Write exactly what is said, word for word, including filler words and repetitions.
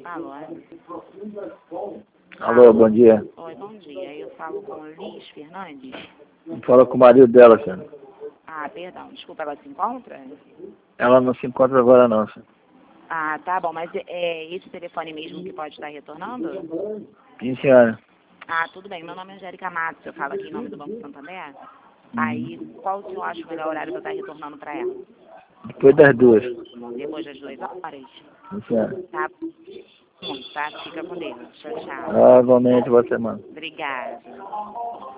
Alô? Alô, bom dia. Oi, bom dia. Eu falo com Liz Fernandes. Fala com o marido dela, senhor. Ah, perdão. Desculpa, ela se encontra? Ela não se encontra agora não, senhor. Ah, tá bom. Mas é esse telefone mesmo que pode estar retornando? Sim, senhora. Ah, tudo bem. Meu nome é Angélica Matos. Eu falo aqui em nome do Banco Santander. Aí, qual o senhor acha o melhor horário para eu estar retornando para ela? Depois das duas. Depois das duas horas? Sim, senhora. Tá bom, tá? Fica com Deus. Tchau, tchau. Ah, igualmente, boa semana. Obrigada.